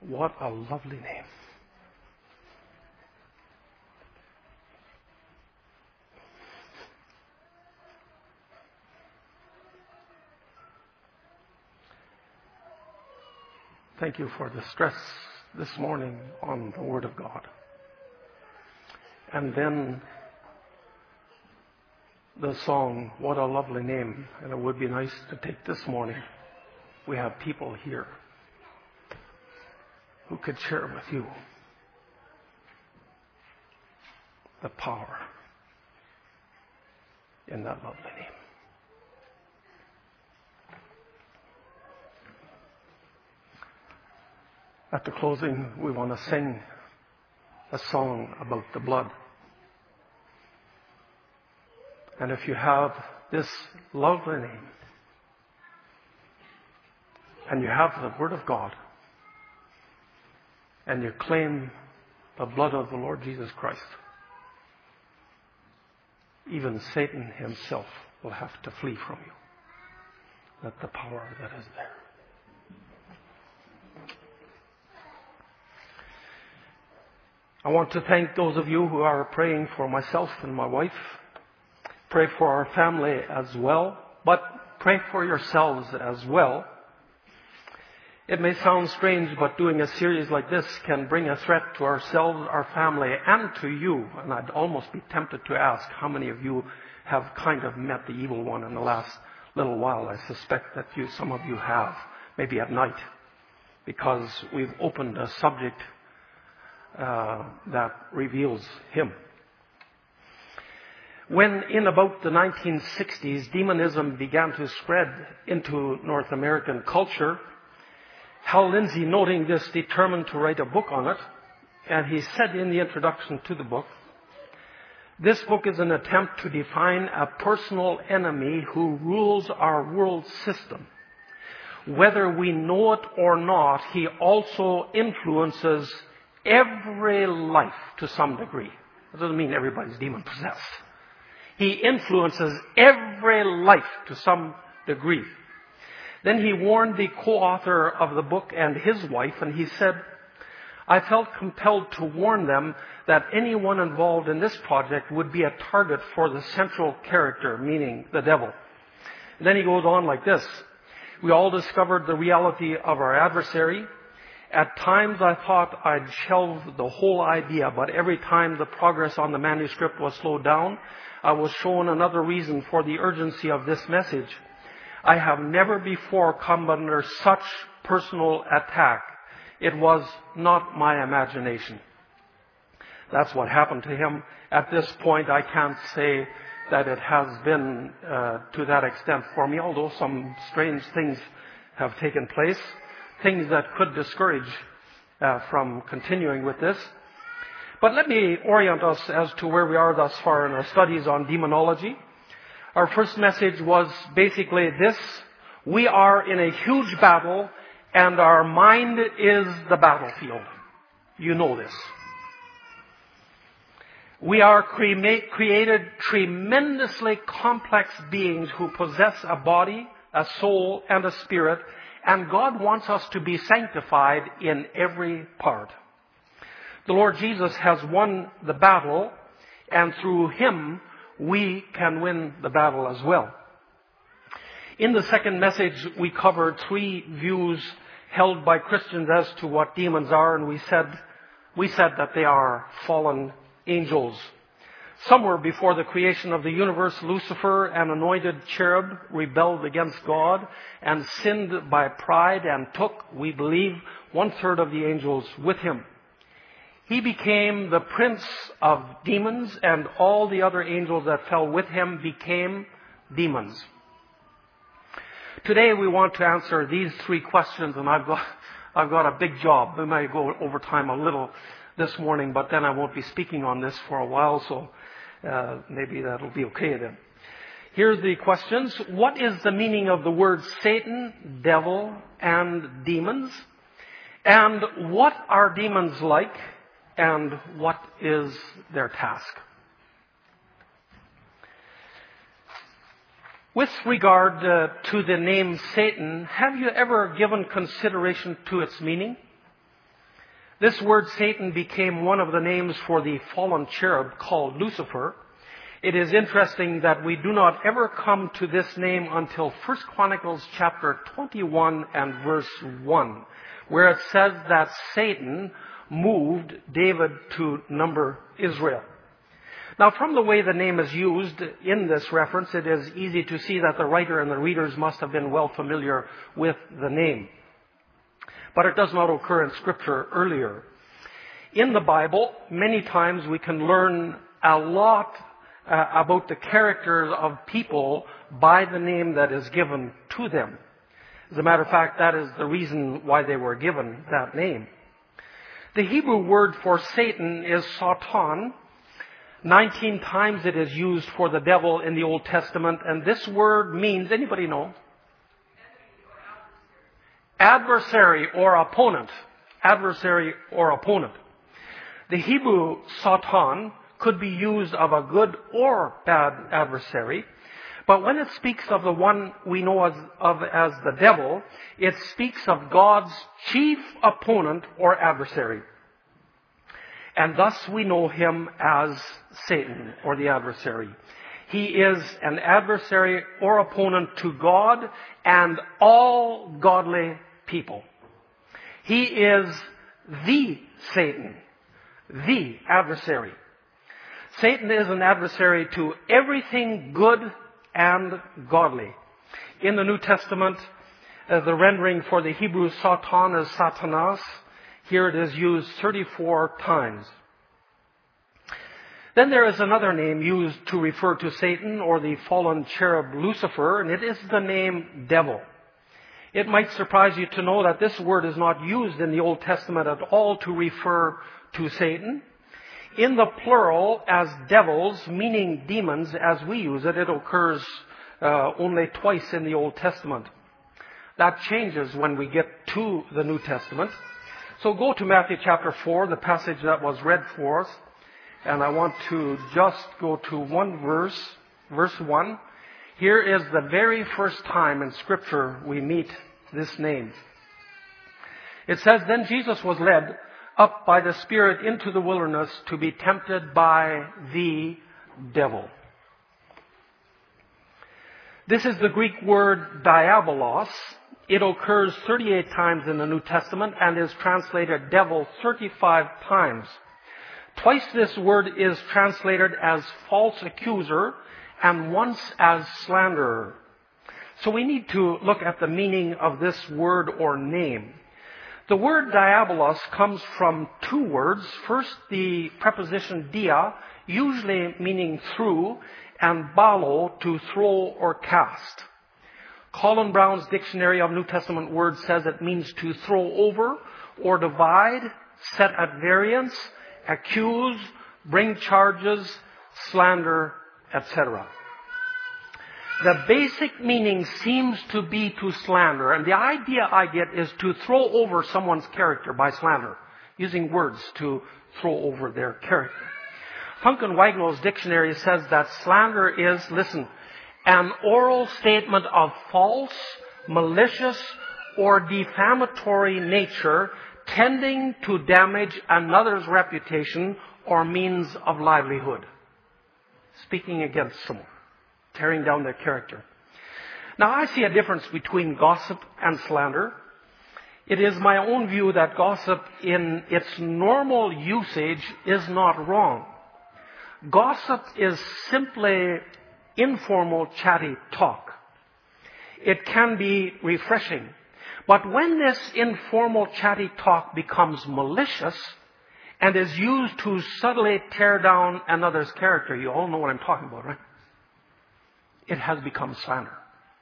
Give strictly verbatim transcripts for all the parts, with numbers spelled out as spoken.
What a lovely name. Thank you for the stress this morning on the Word of God. And then the song, What a Lovely Name. And it would be nice to take this morning. We have people here who could share with you the power in that lovely name. At the closing, we want to sing a song about the blood. And if you have this lovely name, and you have the Word of God, and you claim the blood of the Lord Jesus Christ, even Satan himself will have to flee from you. Let the power that is there. I want to thank those of you who are praying for myself and my wife. Pray for our family as well, but pray for yourselves as well. It may sound strange, but doing a series like this can bring a threat to ourselves, our family, and to you. And I'd almost be tempted to ask how many of you have kind of met the evil one in the last little while. I suspect that you, some of you have, maybe at night, because we've opened a subject Uh, that reveals him. When in about the nineteen sixties, demonism began to spread into North American culture, Hal Lindsey, noting this, determined to write a book on it. And he said in the introduction to the book, "This book is an attempt to define a personal enemy who rules our world system. Whether we know it or not, he also influences every life to some degree." That doesn't mean everybody's demon-possessed. He influences every life to some degree. Then he warned the co-author of the book and his wife, and he said, "I felt compelled to warn them that anyone involved in this project would be a target for the central character, meaning the devil." And then he goes on like this, "We all discovered the reality of our adversary. At times I thought I'd shelve the whole idea, but every time the progress on the manuscript was slowed down, I was shown another reason for the urgency of this message. I have never before come under such personal attack. It was not my imagination." That's what happened to him. At this point, I can't say that it has been uh, to that extent for me, although some strange things have taken place. Things that could discourage uh, from continuing with this. But let me orient us as to where we are thus far in our studies on demonology. Our first message was basically this: we are in a huge battle, and our mind is the battlefield. You know this. We are cre- created tremendously complex beings who possess a body, a soul, and a spirit, and God wants us to be sanctified in every part. The Lord Jesus has won the battle, and through him we can win the battle as well. In the second message, we covered three views held by Christians as to what demons are, and we said we said that they are fallen angels. Somewhere before the creation of the universe, Lucifer, an anointed cherub, rebelled against God and sinned by pride and took, we believe, one-third of the angels with him. He became the prince of demons, and all the other angels that fell with him became demons. Today we want to answer these three questions, and I've got, I've got a big job. We might go over time a little this morning, but then I won't be speaking on this for a while, so uh, maybe that'll be okay then. Here's the questions. What is the meaning of the words Satan, devil, and demons? And what are demons like? And what is their task? With regard uh, to the name Satan, have you ever given consideration to its meaning? This word Satan became one of the names for the fallen cherub called Lucifer. It is interesting that we do not ever come to this name until First Chronicles chapter twenty-one and verse one, where it says that Satan moved David to number Israel. Now, from the way the name is used in this reference, it is easy to see that the writer and the readers must have been well familiar with the name. But it does not occur in Scripture earlier. In the Bible, many times we can learn a lot uh, about the characters of people by the name that is given to them. As a matter of fact, that is the reason why they were given that name. The Hebrew word for Satan is Satan. Nineteen times it is used for the devil in the Old Testament, and this word means, anybody know? Adversary or opponent. Adversary or opponent. The Hebrew Satan could be used of a good or bad adversary, but when it speaks of the one we know as, of as the devil, it speaks of God's chief opponent or adversary. And thus we know him as Satan, or the adversary. He is an adversary or opponent to God and all godly people. He is the Satan, the adversary. Satan is an adversary to everything good and godly. In the New Testament, uh, the rendering for the Hebrew Satan is Satanas. Here it is used thirty-four times. Then there is another name used to refer to Satan or the fallen cherub Lucifer, and it is the name devil. It might surprise you to know that this word is not used in the Old Testament at all to refer to Satan. In the plural, as devils, meaning demons, as we use it, it occurs uh, only twice in the Old Testament. That changes when we get to the New Testament. So go to Matthew chapter four, the passage that was read for us. And I want to just go to one verse, verse one. Here is the very first time in Scripture we meet this name. It says, "Then Jesus was led up by the Spirit into the wilderness to be tempted by the devil." This is the Greek word diabolos. It occurs thirty-eight times in the New Testament and is translated devil thirty-five times. Twice this word is translated as false accuser and once as slanderer. So we need to look at the meaning of this word or name. The word diabolos comes from two words. First, the preposition dia, usually meaning through, and balo, to throw or cast. Colin Brown's Dictionary of New Testament Words says it means to throw over or divide, set at variance, accuse, bring charges, slander, et cetera. The basic meaning seems to be to slander, and the idea I get is to throw over someone's character by slander, using words to throw over their character. Funk and Wagnall's dictionary says that slander is, listen, an oral statement of false, malicious, or defamatory nature tending to damage another's reputation or means of livelihood. Speaking against someone, tearing down their character. Now, I see a difference between gossip and slander. It is my own view that gossip in its normal usage is not wrong. Gossip is simply informal, chatty talk. It can be refreshing. But when this informal, chatty talk becomes malicious and is used to subtly tear down another's character, you all know what I'm talking about, right? It has become slander.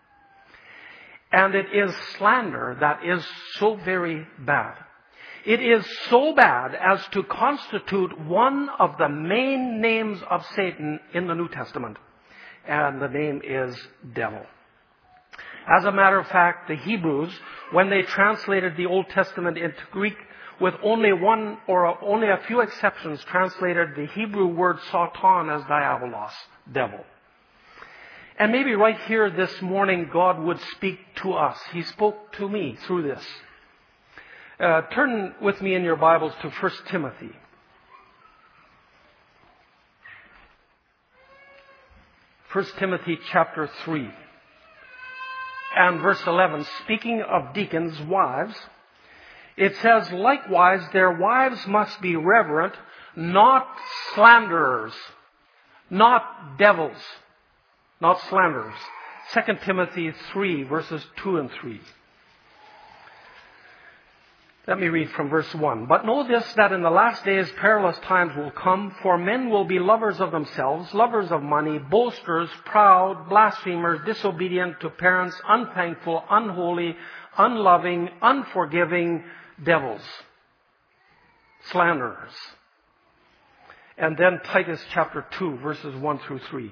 And it is slander that is so very bad. It is so bad as to constitute one of the main names of Satan in the New Testament. And the name is devil. As a matter of fact, the Hebrews, when they translated the Old Testament into Greek, with only one or only a few exceptions, translated the Hebrew word Satan as diabolos, devil. And maybe right here this morning, God would speak to us. He spoke to me through this. Uh, turn with me in your Bibles to First Timothy. First Timothy chapter three and verse eleven, speaking of deacons' wives, it says, likewise, their wives must be reverent, not slanderers, not devils, not slanderers. Second Timothy three, verses two and three. Let me read from verse one. But know this, that in the last days perilous times will come, for men will be lovers of themselves, lovers of money, boasters, proud, blasphemers, disobedient to parents, unthankful, unholy, unloving, unforgiving, devils, slanderers. And then Titus chapter two, verses one through three.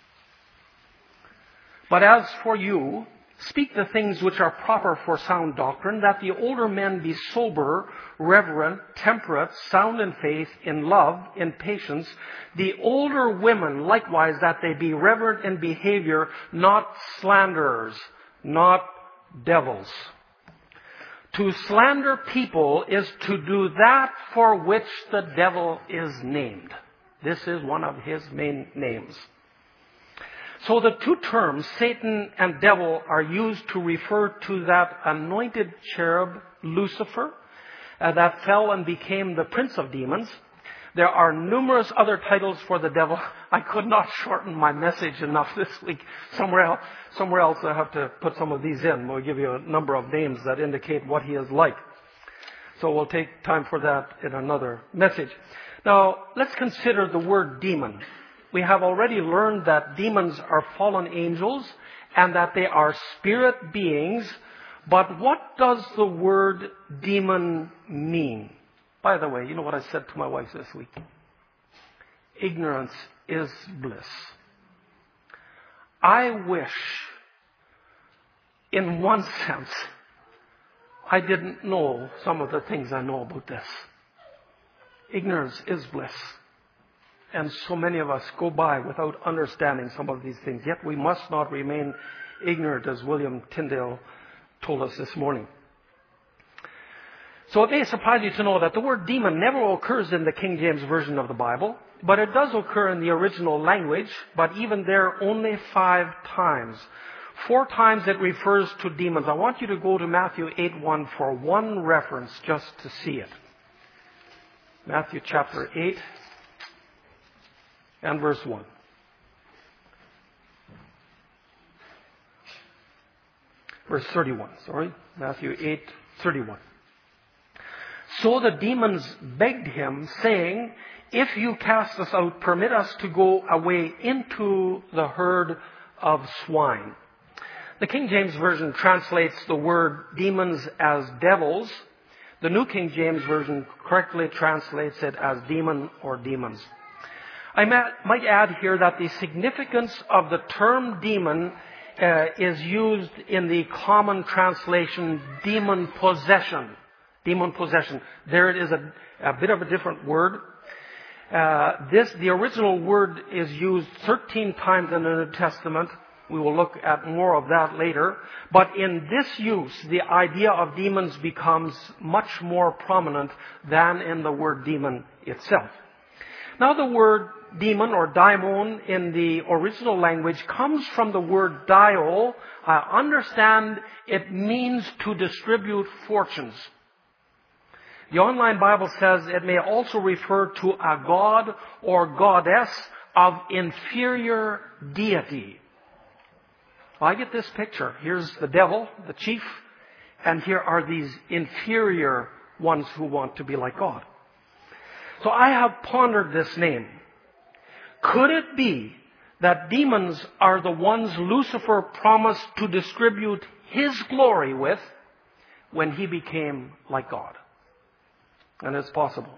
But as for you, speak the things which are proper for sound doctrine, that the older men be sober, reverent, temperate, sound in faith, in love, in patience. The older women, likewise, that they be reverent in behavior, not slanderers, not devils. To slander people is to do that for which the devil is named. This is one of his main names. So the two terms, Satan and devil, are used to refer to that anointed cherub, Lucifer, uh, that fell and became the prince of demons. There are numerous other titles for the devil. I could not shorten my message enough this week. Somewhere else, somewhere else I have to put some of these in. We'll give you a number of names that indicate what he is like. So we'll take time for that in another message. Now, let's consider the word demon. We have already learned that demons are fallen angels and that they are spirit beings. But what does the word demon mean? By the way, you know what I said to my wife this week? Ignorance is bliss. I wish, in one sense, I didn't know some of the things I know about this. Ignorance is bliss. And so many of us go by without understanding some of these things. Yet we must not remain ignorant, as William Tyndale told us this morning. So it may surprise you to know that the word demon never occurs in the King James Version of the Bible, but it does occur in the original language, but even there only five times. Four times it refers to demons. I want you to go to Matthew eight one for one reference just to see it. Matthew chapter eight. And verse one. Verse thirty-one, sorry. Matthew eight, thirty-one. So the demons begged him, saying, if you cast us out, permit us to go away into the herd of swine. The King James Version translates the word demons as devils. The New King James Version correctly translates it as demon or demons. I might add here that the significance of the term demon uh, is used in the common translation demon possession. Demon possession. There it is a, a bit of a different word. Uh, this, the original word is used thirteen times in the New Testament. We will look at more of that later. But in this use, the idea of demons becomes much more prominent than in the word demon itself. Now the word demon or daimon in the original language comes from the word dio. I understand it means to distribute fortunes. The Online Bible says it may also refer to a god or goddess of inferior deity. Well, I get this picture. Here's the devil, the chief, and here are these inferior ones who want to be like God. So I have pondered this name. Could it be that demons are the ones Lucifer promised to distribute his glory with when he became like God? And it's possible.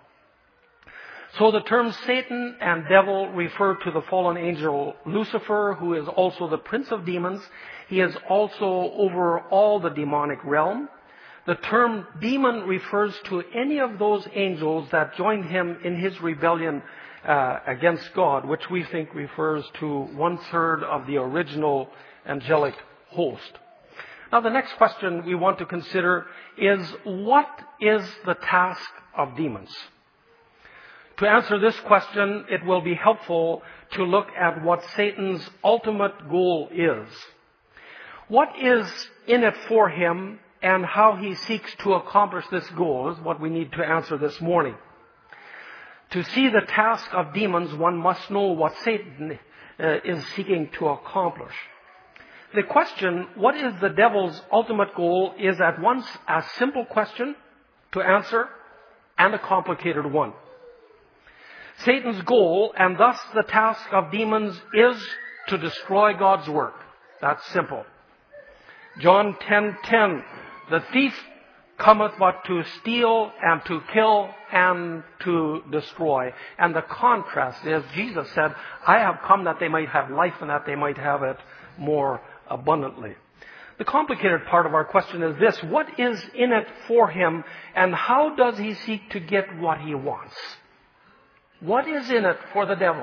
So the terms Satan and devil refer to the fallen angel Lucifer, who is also the prince of demons. He is also over all the demonic realm. The term demon refers to any of those angels that joined him in his rebellion uh, against God, which we think refers to one third of the original angelic host. Now, the next question we want to consider is, what is the task of demons? To answer this question, it will be helpful to look at what Satan's ultimate goal is. What is in it for him and how he seeks to accomplish this goal is what we need to answer this morning. To see the task of demons, one must know what Satan uh, is seeking to accomplish. The question, what is the devil's ultimate goal, is at once a simple question to answer and a complicated one. Satan's goal, and thus the task of demons, is to destroy God's work. That's simple. John ten ten, the thief cometh but to steal and to kill and to destroy. And the contrast is, Jesus said, I have come that they might have life and that they might have it more abundantly. The complicated part of our question is this: what is in it for him, and how does he seek to get what he wants? What is in it for the devil?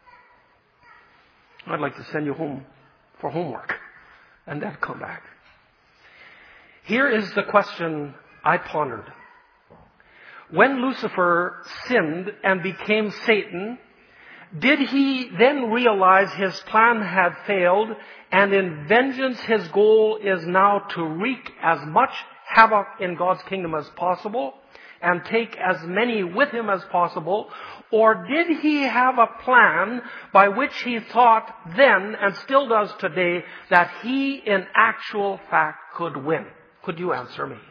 I'd like to send you home for homework and then come back. Here is the question I pondered. When Lucifer sinned and became Satan, did he then realize his plan had failed, and in vengeance his goal is now to wreak as much havoc in God's kingdom as possible and take as many with him as possible? Or did he have a plan by which he thought then, and still does today, that he in actual fact could win? Could you answer me?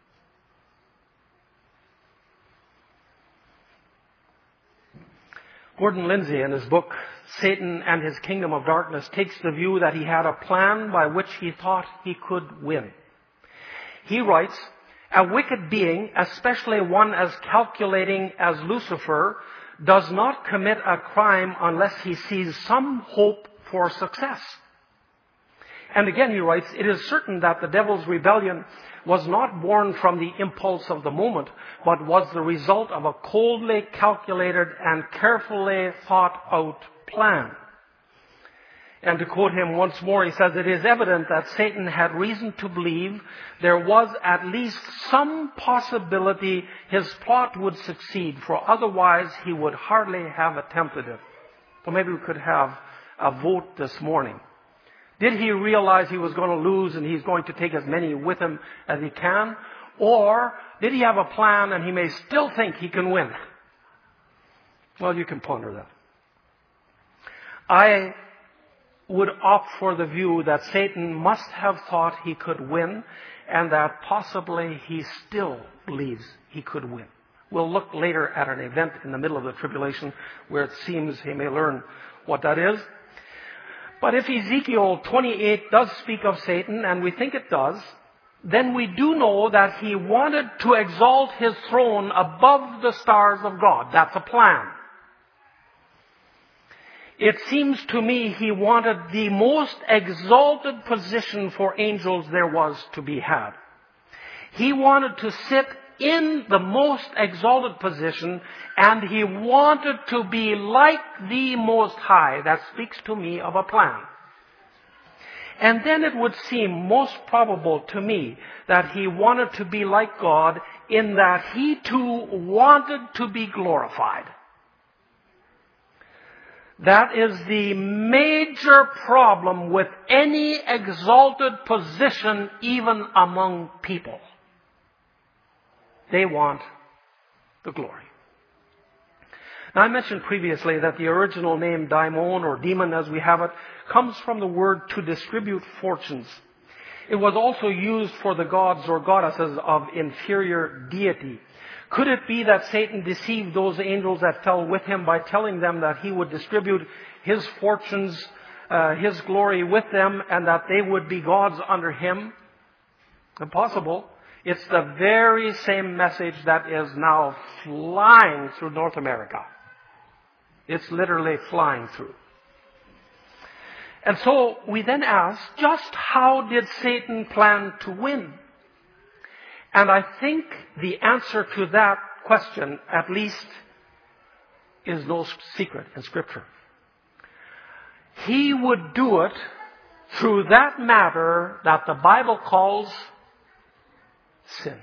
Gordon Lindsay, in his book, Satan and His Kingdom of Darkness, takes the view that he had a plan by which he thought he could win. He writes, a wicked being, especially one as calculating as Lucifer, does not commit a crime unless he sees some hope for success. And again, he writes, it is certain that the devil's rebellion was not born from the impulse of the moment, but was the result of a coldly calculated and carefully thought out plan. And to quote him once more, he says, it is evident that Satan had reason to believe there was at least some possibility his plot would succeed, for otherwise he would hardly have attempted it. So maybe we could have a vote this morning. Did he realize he was going to lose and he's going to take as many with him as he can? Or did he have a plan and he may still think he can win? Well, you can ponder that. I would opt for the view that Satan must have thought he could win, and that possibly he still believes he could win. We'll look later at an event in the middle of the tribulation where it seems he may learn what that is. But if Ezekiel twenty-eight does speak of Satan, and we think it does, then we do know that he wanted to exalt his throne above the stars of God. That's a plan. It seems to me he wanted the most exalted position for angels there was to be had. He wanted to sit in the most exalted position, and he wanted to be like the Most High. That speaks to me of a plan. And then it would seem most probable to me that he wanted to be like God in that he too wanted to be glorified. That is the major problem with any exalted position, even among people. They want the glory. Now, I mentioned previously that the original name daimon, or demon as we have it, comes from the word to distribute fortunes. It was also used for the gods or goddesses of inferior deity. Could it be that Satan deceived those angels that fell with him by telling them that he would distribute his fortunes, uh, his glory with them, and that they would be gods under him? Impossible. It's the very same message that is now flying through North America. It's literally flying through. And so we then ask, just how did Satan plan to win? And I think the answer to that question, at least, is no secret in Scripture. He would do it through that matter that the Bible calls sin.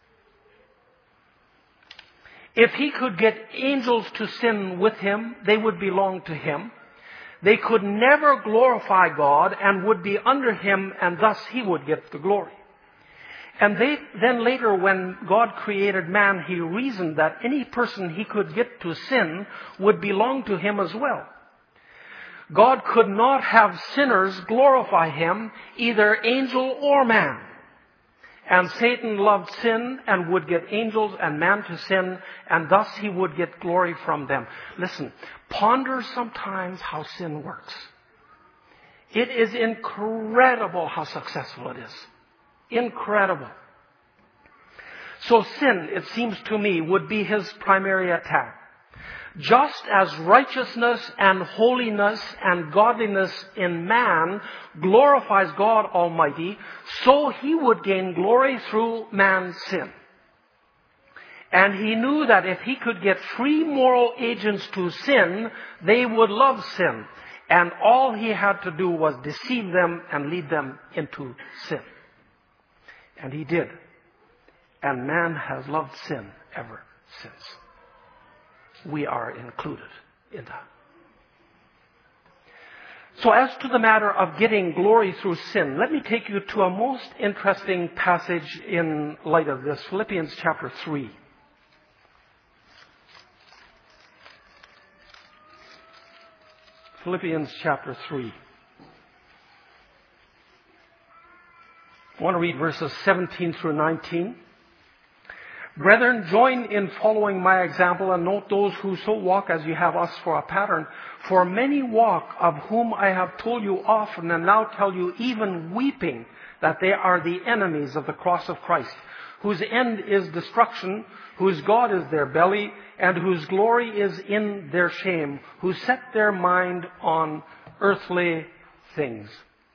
If he could get angels to sin with him, they would belong to him. They could never glorify God and would be under him, and thus he would get the glory. And they, then later when God created man, he reasoned that any person he could get to sin would belong to him as well. God could not have sinners glorify him, either angel or man. And Satan loved sin and would get angels and man to sin, and thus he would get glory from them. Listen, ponder sometimes how sin works. It is incredible how successful it is. Incredible. So sin, it seems to me, would be his primary attack. Just as righteousness and holiness and godliness in man glorifies God Almighty, so he would gain glory through man's sin. And he knew that if he could get free moral agents to sin, they would love sin. And all he had to do was deceive them and lead them into sin. And he did. And man has loved sin ever since. We are included in that. So as to the matter of getting glory through sin, let me take you to a most interesting passage in light of this. Philippians chapter three. Philippians chapter three. I want to read verses seventeen through nineteen. Brethren, join in following my example and note those who so walk as you have us for a pattern. For many walk, of whom I have told you often and now tell you even weeping, that they are the enemies of the cross of Christ, whose end is destruction, whose God is their belly, and whose glory is in their shame, who set their mind on earthly things.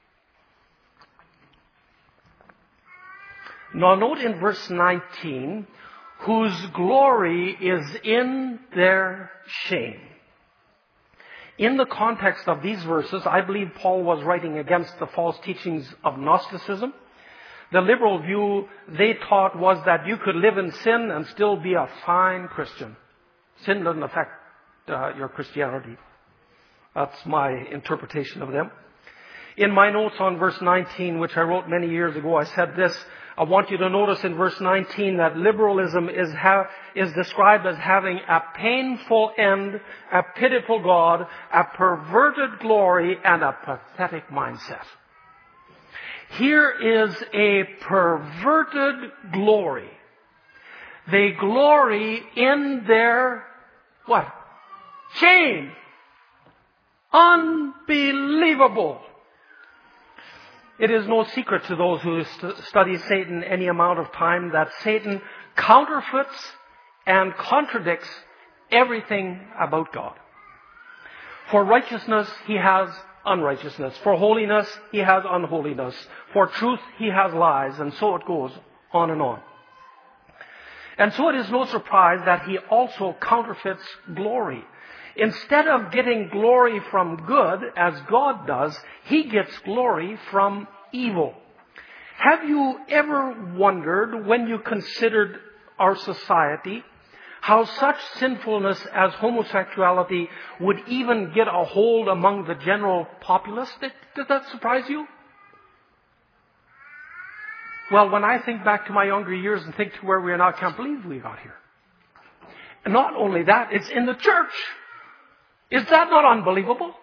Now note in verse nineteen, whose glory is in their shame. In the context of these verses, I believe Paul was writing against the false teachings of Gnosticism. The liberal view they taught was that you could live in sin and still be a fine Christian. Sin doesn't affect uh, your Christianity. That's my interpretation of them. In my notes on verse nineteen, which I wrote many years ago, I said this: I want you to notice in verse nineteen that liberalism is ha- is described as having a painful end, a pitiful God, a perverted glory, and a pathetic mindset. Here is a perverted glory. They glory in their, what? Shame. Unbelievable. It is no secret to those who st- study Satan any amount of time that Satan counterfeits and contradicts everything about God. For righteousness, he has unrighteousness. For holiness, he has unholiness. For truth, he has lies. And so it goes on and on. And so it is no surprise that he also counterfeits glory. Instead of getting glory from good, as God does, he gets glory from evil. Have you ever wondered, when you considered our society, how such sinfulness as homosexuality would even get a hold among the general populace? Did, did that surprise you? Well, when I think back to my younger years and think to where we are now, I can't believe we got here. And not only that, it's in the church. Is that not unbelievable?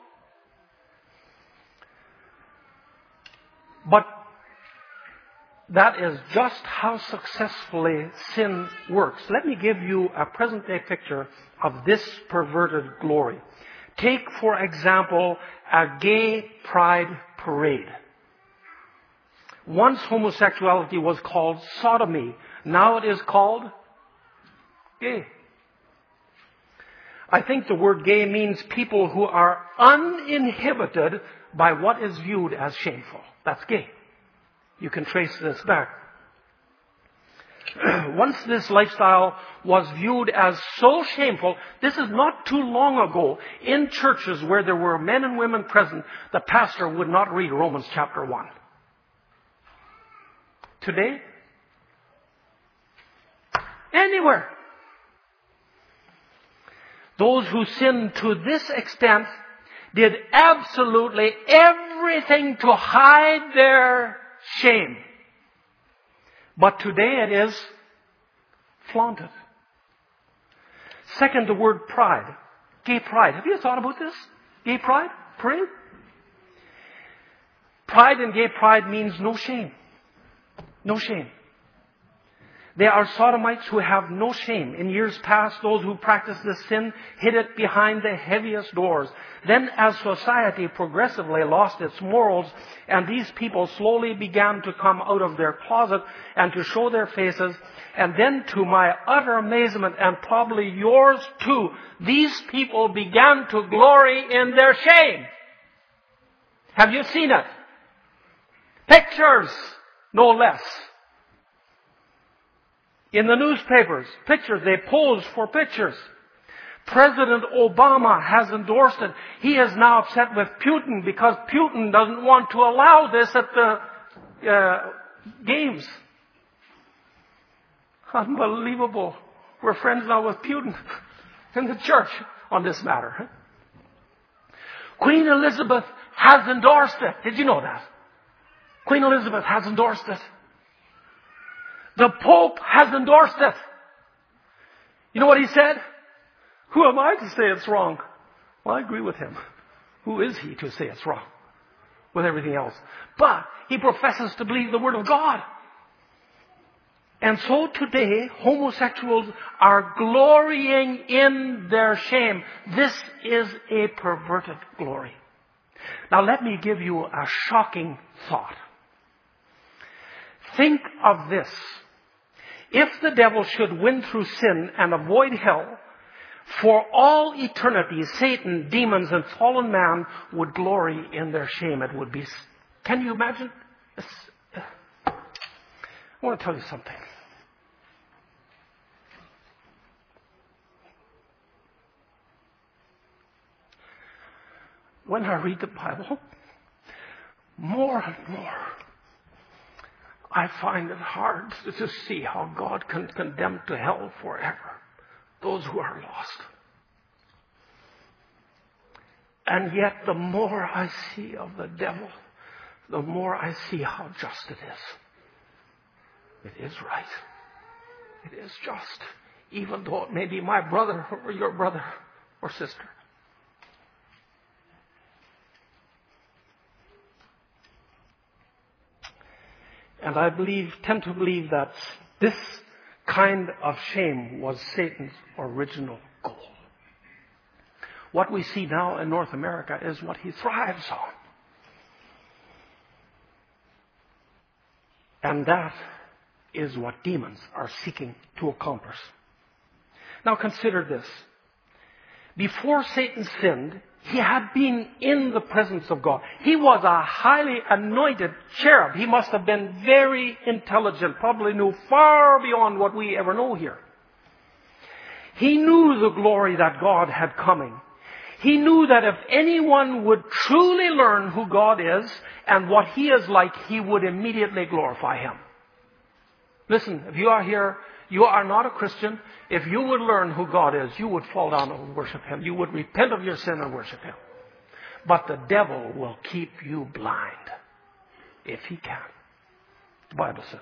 But that is just how successfully sin works. Let me give you a present-day picture of this perverted glory. Take, for example, a gay pride parade. Once homosexuality was called sodomy. Now it is called gay. I think the word gay means people who are uninhibited by what is viewed as shameful. That's gay. You can trace this back. Once this lifestyle was viewed as so shameful, this is not too long ago, in churches where there were men and women present, the pastor would not read Romans chapter one. Today, anywhere. Those who sinned to this extent did absolutely everything to hide their shame. But today it is flaunted. Second, the word pride. Gay pride. Have you thought about this? Gay pride? Pride? Pride and gay pride means no shame. No shame. They are sodomites who have no shame. In years past, those who practiced this sin hid it behind the heaviest doors. Then as society progressively lost its morals and these people slowly began to come out of their closet and to show their faces, and then to my utter amazement and probably yours too, these people began to glory in their shame. Have you seen it? Pictures, no less. In the newspapers, pictures, they pose for pictures. President Obama has endorsed it. He is now upset with Putin because Putin doesn't want to allow this at the uh, games. Unbelievable. We're friends now with Putin in the church on this matter. Queen Elizabeth has endorsed it. Did you know that? Queen Elizabeth has endorsed it. The Pope has endorsed it. You know what he said? Who am I to say it's wrong? Well, I agree with him. Who is he to say it's wrong with everything else? But he professes to believe the Word of God. And so today, homosexuals are glorying in their shame. This is a perverted glory. Now let me give you a shocking thought. Think of this. If the devil should win through sin and avoid hell, for all eternity, Satan, demons, and fallen man would glory in their shame. It would be... Can you imagine? I want to tell you something. When I read the Bible, more and more, I find it hard to just see how God can condemn to hell forever those who are lost. And yet, the more I see of the devil, the more I see how just it is. It is right. It is just. Even though it may be my brother or your brother or sister. And I believe, tend to believe that this kind of shame was Satan's original goal. What we see now in North America is what he thrives on. And that is what demons are seeking to accomplish. Now consider this. Before Satan sinned, he had been in the presence of God. He was a highly anointed cherub. He must have been very intelligent, probably knew far beyond what we ever know here. He knew the glory that God had coming. He knew that if anyone would truly learn who God is and what He is like, he would immediately glorify Him. Listen, if you are here, you are not a Christian. If you would learn who God is, you would fall down and worship Him. You would repent of your sin and worship Him. But the devil will keep you blind if he can. The Bible says.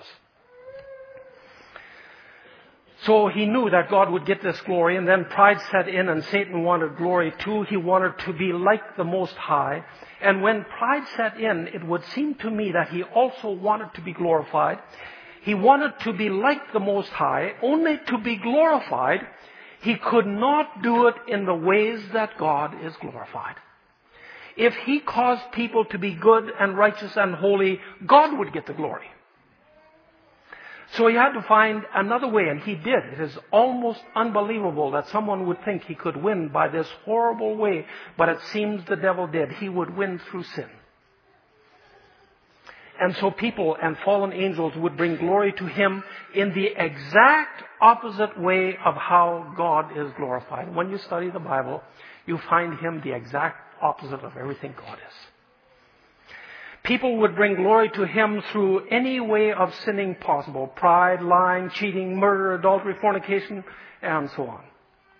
So he knew that God would get this glory, and then pride set in, and Satan wanted glory too. He wanted to be like the Most High. And when pride set in, it would seem to me that he also wanted to be glorified. He wanted to be like the Most High, only to be glorified. He could not do it in the ways that God is glorified. If he caused people to be good and righteous and holy, God would get the glory. So he had to find another way, and he did. It is almost unbelievable that someone would think he could win by this horrible way, but it seems the devil did. He would win through sin. And so people and fallen angels would bring glory to him in the exact opposite way of how God is glorified. When you study the Bible, you find him the exact opposite of everything God is. People would bring glory to him through any way of sinning possible. Pride, lying, cheating, murder, adultery, fornication, and so on.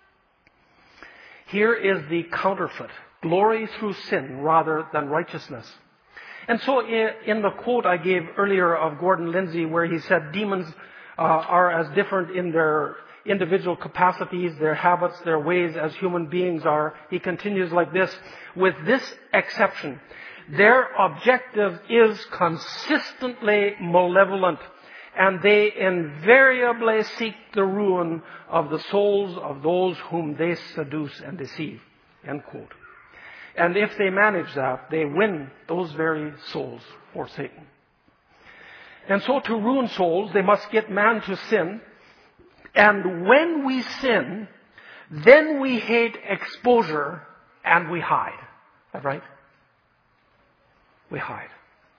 Here is the counterfeit. Glory through sin rather than righteousness. And so in the quote I gave earlier of Gordon Lindsay, where he said demons uh, are as different in their individual capacities, their habits, their ways as human beings are, he continues like this: with this exception, their objective is consistently malevolent, and they invariably seek the ruin of the souls of those whom they seduce and deceive. End quote. And if they manage that, they win those very souls for Satan. And so to ruin souls, they must get man to sin. And when we sin, then we hate exposure and we hide. Is that right? We hide.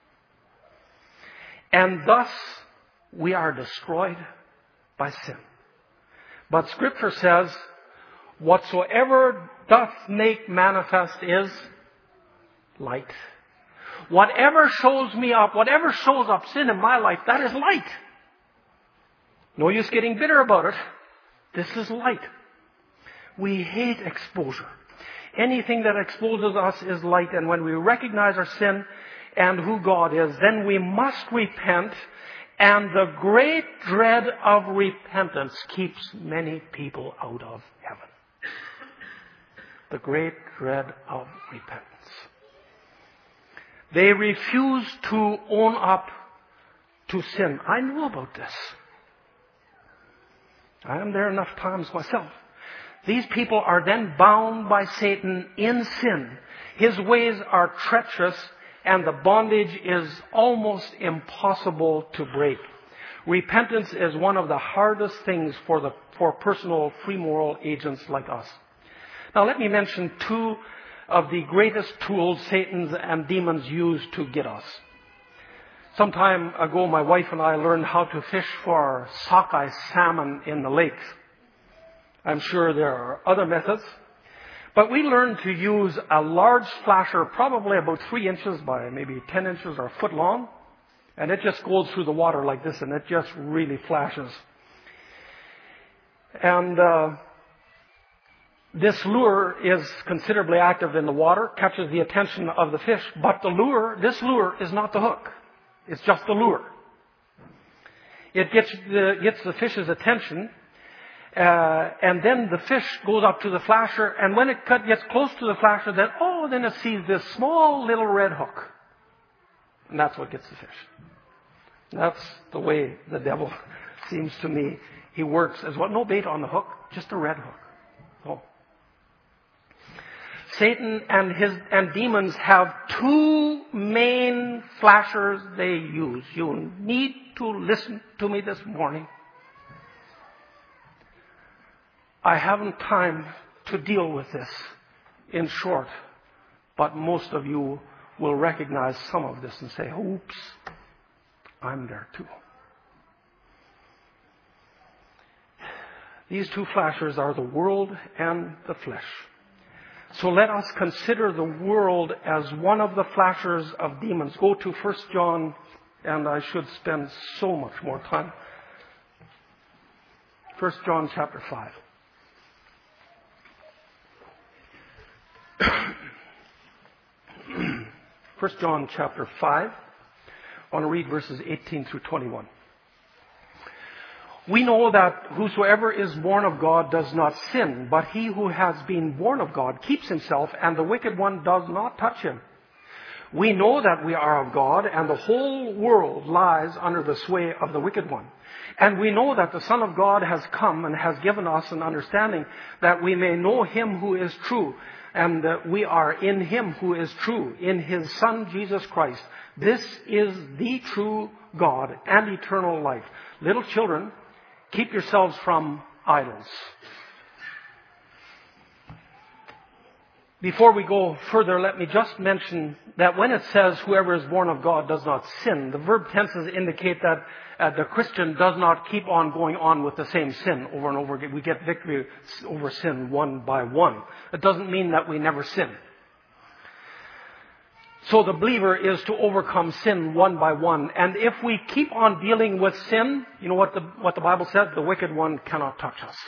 And thus, we are destroyed by sin. But Scripture says, whatsoever doth make manifest is light. Whatever shows me up, whatever shows up sin in my life, that is light. No use getting bitter about it. This is light. We hate exposure. Anything that exposes us is light. And when we recognize our sin and who God is, then we must repent. And the great dread of repentance keeps many people out of heaven. The great dread of repentance. They refuse to own up to sin. I knew about this. I am there enough times myself. These people are then bound by Satan in sin. His ways are treacherous, and the bondage is almost impossible to break. Repentance is one of the hardest things for the for personal free moral agents like us. Now let me mention two of the greatest tools Satan and demons use to get us. Some time ago, my wife and I learned how to fish for sockeye salmon in the lakes. I'm sure there are other methods. But we learned to use a large flasher, probably about three inches by maybe ten inches or a foot long. And it just goes through the water like this, and it just really flashes. And uh, this lure is considerably active in the water, catches the attention of the fish. But the lure, this lure is not the hook. It's just the lure. It gets the, gets the fish's attention. Uh, and then the fish goes up to the flasher, and when it cut, gets close to the flasher, then, oh, then it sees this small little red hook. And that's what gets the fish. That's the way the devil seems to me. He works as what? No bait on the hook, just a red hook. Oh. Satan and his and demons have two main flashers they use. You need to listen to me this morning. I haven't time to deal with this in short, but most of you will recognize some of this and say, oops, I'm there too. These two flashers are the world and the flesh. So let us consider the world as one of the flashers of demons. Go to First John, and I should spend so much more time. First John chapter five. First John chapter five. I want to read verses eighteen through twenty-one. We know that whosoever is born of God does not sin, but he who has been born of God keeps himself, and the wicked one does not touch him. We know that we are of God, and the whole world lies under the sway of the wicked one. And we know that the Son of God has come and has given us an understanding that we may know him who is true, and that we are in him who is true, in his Son Jesus Christ. This is the true God and eternal life. Little children, keep yourselves from idols. Before we go further, let me just mention that when it says whoever is born of God does not sin, the verb tenses indicate that uh, the Christian does not keep on going on with the same sin over and over again. We get victory over sin one by one. It doesn't mean that we never sin. So the believer is to overcome sin one by one. And if we keep on dealing with sin, you know what the, what the Bible says? The wicked one cannot touch us.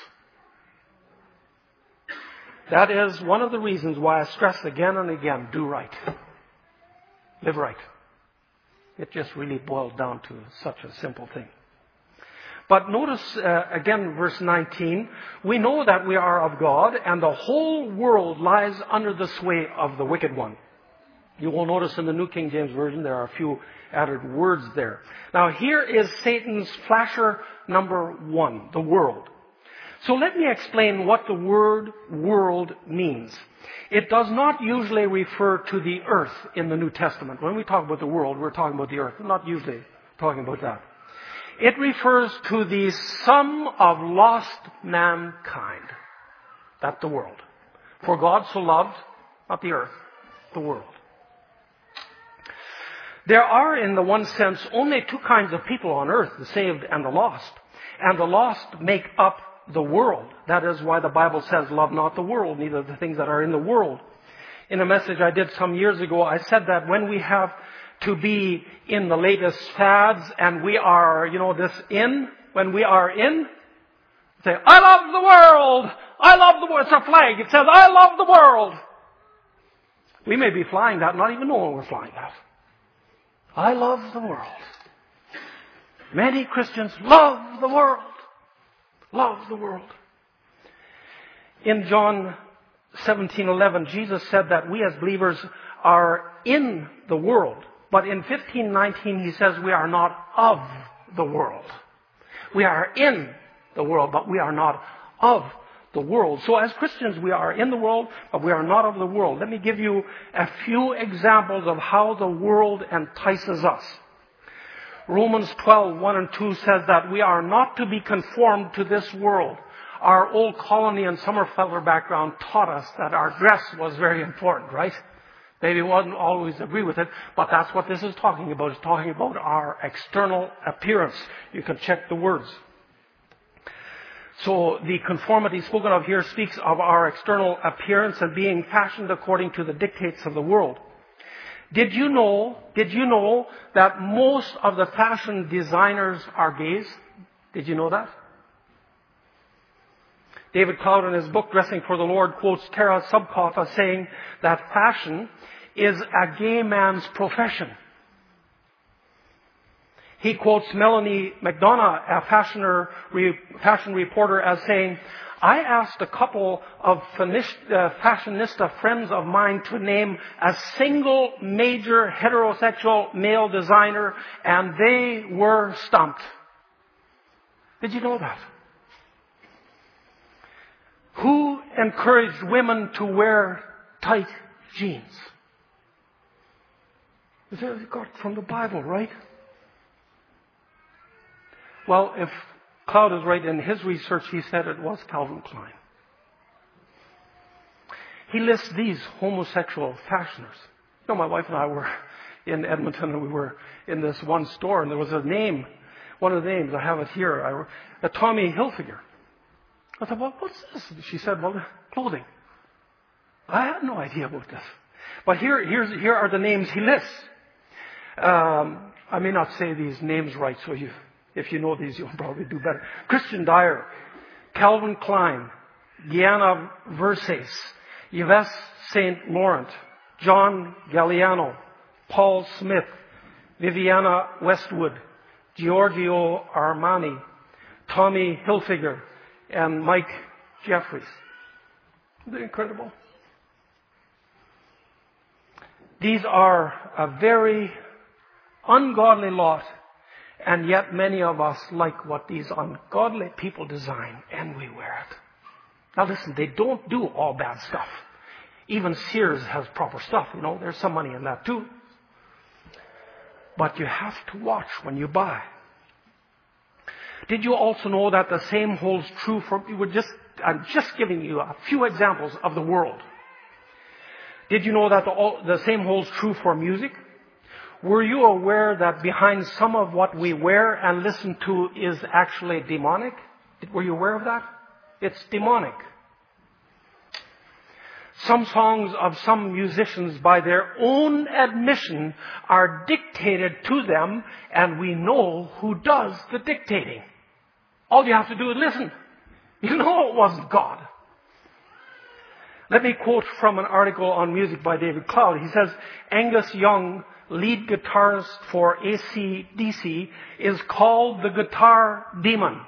That is one of the reasons why I stress again and again, do right. Live right. It just really boils down to such a simple thing. But notice uh, again verse nineteen, we know that we are of God and the whole world lies under the sway of the wicked one. You will notice in the New King James Version there are a few added words there. Now here is Satan's flasher number one, the world. So let me explain what the word world means. It does not usually refer to the earth in the New Testament. When we talk about the world, we're talking about the earth. We're not usually talking about that. It refers to the sum of lost mankind. That's the world. For God so loved, not the earth, the world. There are, in the one sense, only two kinds of people on earth, the saved and the lost. And the lost make up the world. That is why the Bible says, love not the world, neither the things that are in the world. In a message I did some years ago, I said that when we have to be in the latest fads and we are, you know, this in, when we are in, say, I love the world! I love the world! It's a flag. It says, I love the world! We may be flying that, not even knowing we're flying that. I love the world. Many Christians love the world. Love the world. In John seventeen eleven, Jesus said that we as believers are in the world. But in fifteen nineteen, he says we are not of the world. We are in the world, but we are not of the world. So as Christians, we are in the world, but we are not of the world. Let me give you a few examples of how the world entices us. Romans twelve, one and two says that we are not to be conformed to this world. Our old colony and Summerfeller background taught us that our dress was very important, right? Maybe we wouldn't always agree with it, but that's what this is talking about. It's talking about our external appearance. You can check the words. So the conformity spoken of here speaks of our external appearance and being fashioned according to the dictates of the world. Did you know, did you know that most of the fashion designers are gays? Did you know that? David Cloud in his book, Dressing for the Lord, quotes Tara Subkoff as saying that fashion is a gay man's profession. He quotes Melanie McDonough, a fashioner, fashion reporter, as saying, I asked a couple of fashionista friends of mine to name a single major heterosexual male designer, and they were stumped. Did you know that? Who encouraged women to wear tight jeans? This is got from the Bible, right? Well, if Cloud is right in his research, he said it was Calvin Klein. He lists these homosexual fashioners. You know, my wife and I were in Edmonton, and we were in this one store, and there was a name, one of the names, I have it here, I, a Tommy Hilfiger. I thought, well, what's this? She said, well, clothing. I had no idea about this. But here, here's, here are the names he lists. Um, I may not say these names right, so you, if you know these, you'll probably do better. Christian Dior, Calvin Klein, Gianna Versace, Yves Saint Laurent, John Galliano, Paul Smith, Viviana Westwood, Giorgio Armani, Tommy Hilfiger, and Mike Jeffries. Isn't that incredible? These are a very ungodly lot, and yet many of us like what these ungodly people design, and we wear it. Now listen, they don't do all bad stuff. Even Sears has proper stuff, you know, there's some money in that too. But you have to watch when you buy. Did you also know that the same holds true for, we were just, I'm just giving you a few examples of the world. Did you know that the, all, the same holds true for music? Were you aware that behind some of what we wear and listen to is actually demonic? Were you aware of that? It's demonic. Some songs of some musicians, by their own admission, are dictated to them, and we know who does the dictating. All you have to do is listen. You know it wasn't God. Let me quote from an article on music by David Cloud. He says, Angus Young, lead guitarist for A C D C, is called the guitar demon.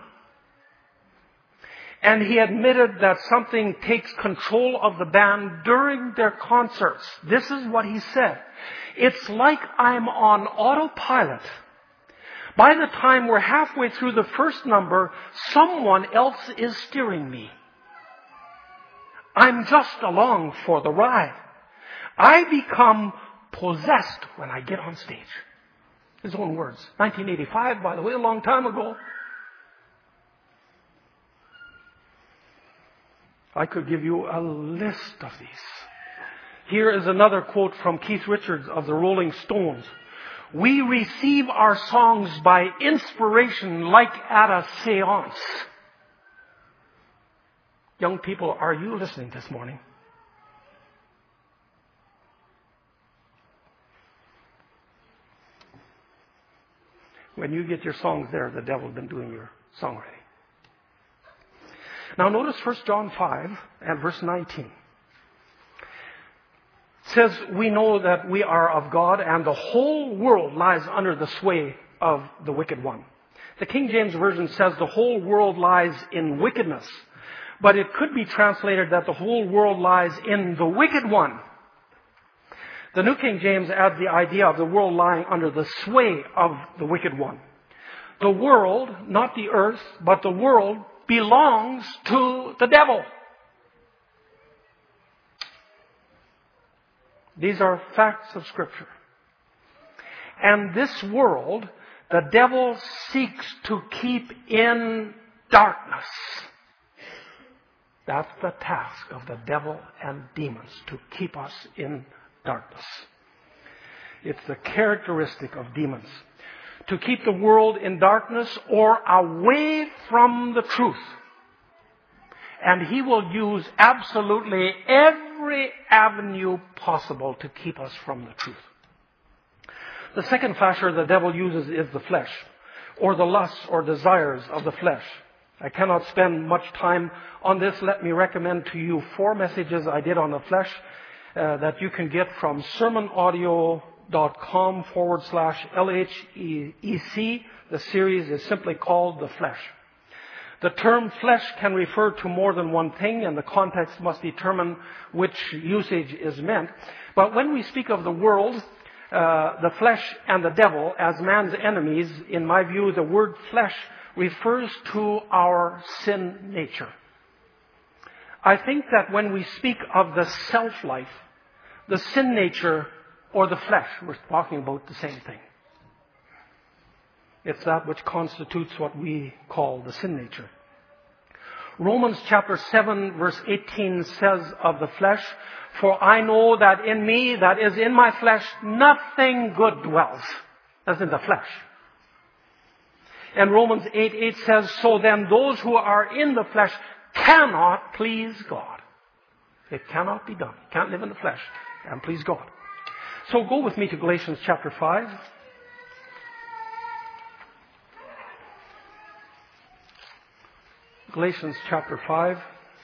And he admitted that something takes control of the band during their concerts. This is what he said. It's like I'm on autopilot. By the time we're halfway through the first number, someone else is steering me. I'm just along for the ride. I become possessed when I get on stage. His own words. nineteen eighty-five, by the way, a long time ago. I could give you a list of these. Here is another quote from Keith Richards of the Rolling Stones. We receive our songs by inspiration like at a seance. Young people, are you listening this morning? When you get your songs there, the devil's been doing your songwriting. Now notice First John five and verse nineteen. It says, we know that we are of God and the whole world lies under the sway of the wicked one. The King James Version says the whole world lies in wickedness. But it could be translated that the whole world lies in the wicked one. The New King James adds the idea of the world lying under the sway of the wicked one. The world, not the earth, but the world belongs to the devil. These are facts of Scripture. And this world, the devil seeks to keep in darkness. That's the task of the devil and demons, to keep us in darkness. It's the characteristic of demons. To keep the world in darkness or away from the truth. And he will use absolutely every avenue possible to keep us from the truth. The second flasher the devil uses is the flesh, or the lusts or desires of the flesh. I cannot spend much time on this. Let me recommend to you four messages I did on the flesh uh, that you can get from sermonaudio.com forward slash LHEC. The series is simply called The Flesh. The term flesh can refer to more than one thing, and the context must determine which usage is meant. But when we speak of the world, uh, the flesh and the devil as man's enemies, in my view, the word flesh refers to our sin nature. I think that when we speak of the self-life, the sin nature or the flesh, we're talking about the same thing. It's that which constitutes what we call the sin nature. Romans chapter seven verse eighteen says of the flesh, for I know that in me, that is in my flesh, nothing good dwells. That's in the flesh. And Romans eight eight says, so then those who are in the flesh cannot please God. It cannot be done. You can't live in the flesh and please God. So go with me to Galatians chapter five. Galatians chapter five.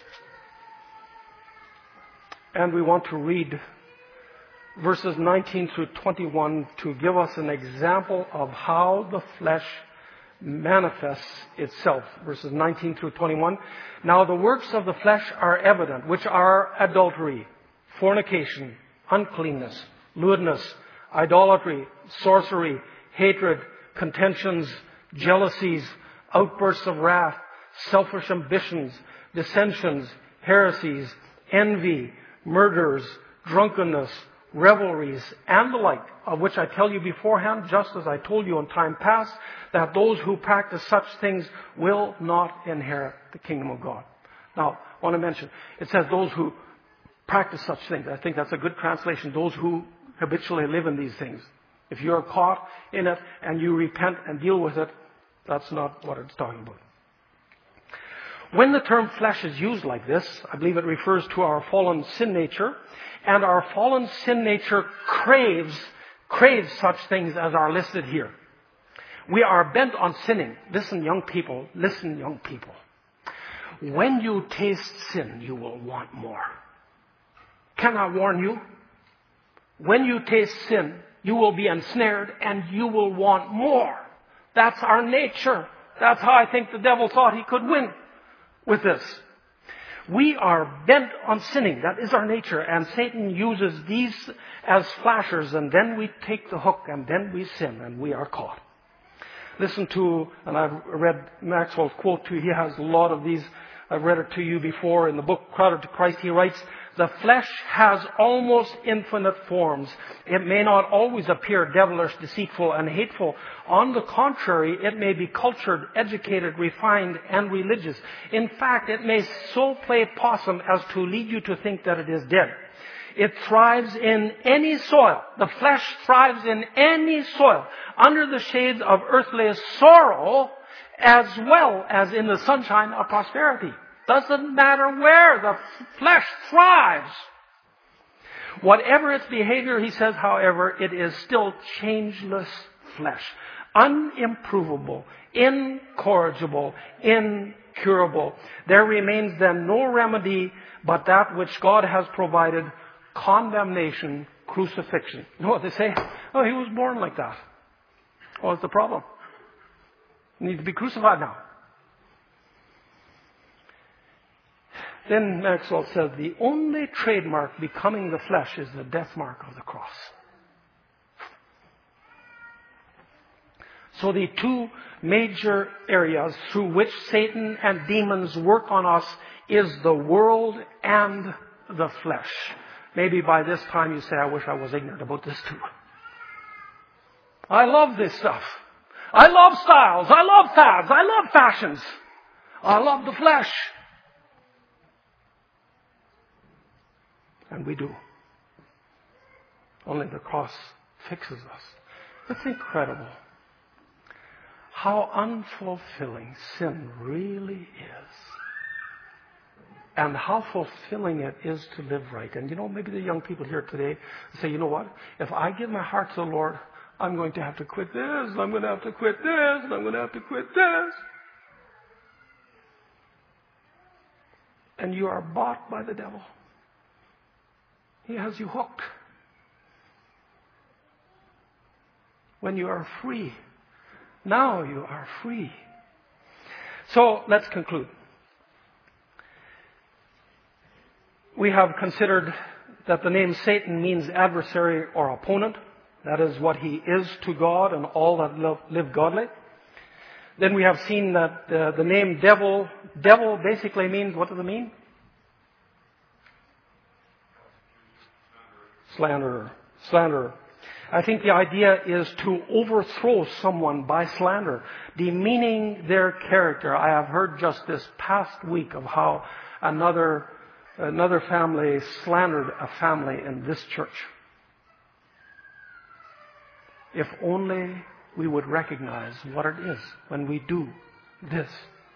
And we want to read verses nineteen through twenty-one to give us an example of how the flesh manifests itself. Verses nineteen through twenty-one. Now the works of the flesh are evident, which are adultery, fornication, uncleanness, lewdness, idolatry, sorcery, hatred, contentions, jealousies, outbursts of wrath, selfish ambitions, dissensions, heresies, envy, murders, drunkenness, revelries, and the like, of which I tell you beforehand, just as I told you in time past, that those who practice such things will not inherit the kingdom of God. Now, I want to mention, it says those who practice such things. I think that's a good translation. Those who habitually live in these things. If you're caught in it and you repent and deal with it, that's not what it's talking about. When the term flesh is used like this, I believe it refers to our fallen sin nature, and our fallen sin nature craves, craves such things as are listed here. We are bent on sinning. Listen, young people, listen, young people. When you taste sin, you will want more. Can I warn you? When you taste sin, you will be ensnared and you will want more. That's our nature. That's how I think the devil thought he could win with this. We are bent on sinning. That is our nature. And Satan uses these as flashers, and then we take the hook and then we sin and we are caught. Listen to, and I've read Maxwell's quote to you. He has a lot of these. I've read it to you before in the book Crowded to Christ. He writes, the flesh has almost infinite forms. It may not always appear devilish, deceitful, and hateful. On the contrary, it may be cultured, educated, refined, and religious. In fact, it may so play possum as to lead you to think that it is dead. It thrives in any soil. The flesh thrives in any soil, under the shades of earthly sorrow, as well as in the sunshine of prosperity. Doesn't matter where the flesh thrives. Whatever its behavior, he says, however, it is still changeless flesh. Unimprovable, incorrigible, incurable. There remains then no remedy but that which God has provided, condemnation, crucifixion. You know what they say? Oh, he was born like that. What's the problem? He needs to be crucified now. Then Maxwell says, the only trademark becoming the flesh is the death mark of the cross. So the two major areas through which Satan and demons work on us is the world and the flesh. Maybe by this time you say, I wish I was ignorant about this too. I love this stuff. I love styles. I love fads. I love fashions. I love the flesh. And we do. Only the cross fixes us. It's incredible how unfulfilling sin really is. And how fulfilling it is to live right. And you know, maybe the young people here today say, you know what? If I give my heart to the Lord, I'm going to have to quit this, and I'm going to have to quit this, and I'm going to have to quit this. And you are bought by the devil. He has you hooked. When you are free, now you are free. So let's conclude. We have considered that the name Satan means adversary or opponent. That is what he is to God and all that live godly. Then we have seen that uh, the name devil, devil basically means, what does it mean? Slanderer. Slanderer. I think the idea is to overthrow someone by slander, demeaning their character. I have heard just this past week of how another another family slandered a family in this church. If only we would recognize what it is when we do this.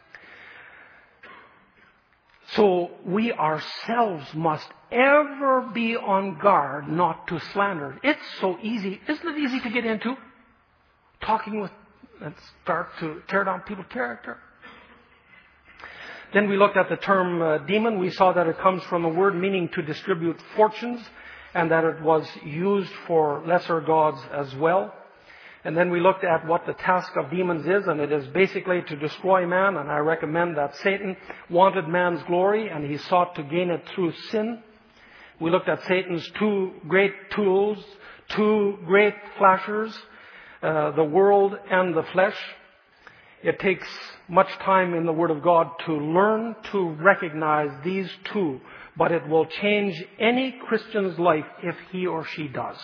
So we ourselves must ever be on guard not to slander. It's so easy. Isn't it easy to get into? Talking with and start to tear down people's character. Then we looked at the term uh, demon. We saw that it comes from a word meaning to distribute fortunes, and that it was used for lesser gods as well. And then we looked at what the task of demons is, and it is basically to destroy man. And I recommend that Satan wanted man's glory, and he sought to gain it through sin. We looked at Satan's two great tools, two great flashers, uh, the world and the flesh. It takes much time in the Word of God to learn to recognize these two, but it will change any Christian's life if he or she does.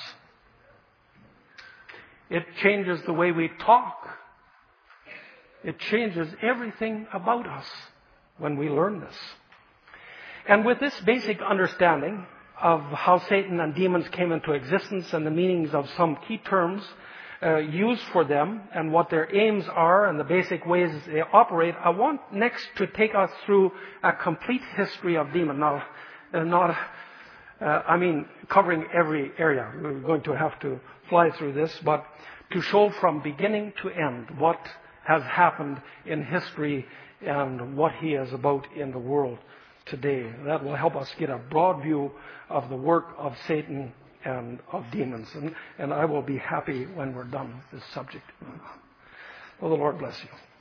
It changes the way we talk. It changes everything about us when we learn this. And with this basic understanding, of how Satan and demons came into existence and the meanings of some key terms uh, used for them and what their aims are and the basic ways they operate, I want next to take us through a complete history of demons. Now, uh, not, uh, I mean, covering every area. We're going to have to fly through this, but to show from beginning to end what has happened in history and what he is about in the world today. That will help us get a broad view of the work of Satan and of demons. And, and I will be happy when we're done with this subject. Well, the Lord bless you.